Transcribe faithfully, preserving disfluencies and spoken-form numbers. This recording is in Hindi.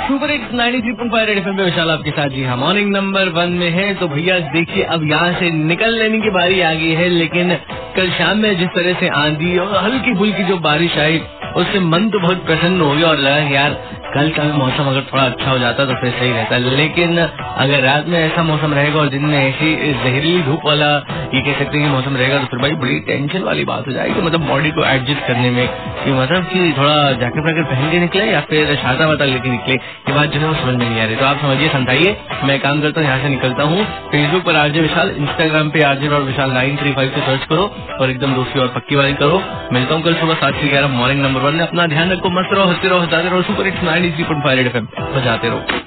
Super hits ninety three point five red FM पे विशाल आपके साथ। जी हाँ, मॉर्निंग नंबर वन में है। तो भैया देखिए, अब यहाँ से निकल लेने की बारी आ गई है, लेकिन कल शाम में जिस तरह से आंधी और हल्की फुल्की जो बारिश आई, उससे मन तो बहुत प्रसन्न हो गया और लगा यार कल का मौसम अगर थोड़ा अच्छा हो जाता तो फिर सही रहता। लेकिन अगर रात में ऐसा मौसम रहेगा और दिन में ऐसी जहरीली धूप वाला ये कह सकते हैं कि मौसम रहेगा, तो फिर भाई बड़ी टेंशन वाली बात हो जाएगी। मतलब बॉडी को एडजस्ट करने में कि मतलब कि थोड़ा जैकेट वैकेट पहन के निकले या फिर छाता वाता लेके निकले, ये बात जो है वो समझ में नहीं आ रही। तो आप समझिए, समझाइए। मैं काम करता हूँ, यहाँ से निकलता हूँ। फेसबुक पर आरजे विशाल, इंस्टाग्राम पे आरजे और विशाल नाइन थ्री फाइव से सर्च करो और एकदम दोस्ती और पक्की वाली करो। मिलता हूँ कल सुबह सात से ग्यारह मॉर्निंग नंबर वन में। अपना ध्यान रखो, मस्त रहो, हंसते रहो, हंसाते रहो। Super hits ninety three point five red FM बजाते रहो।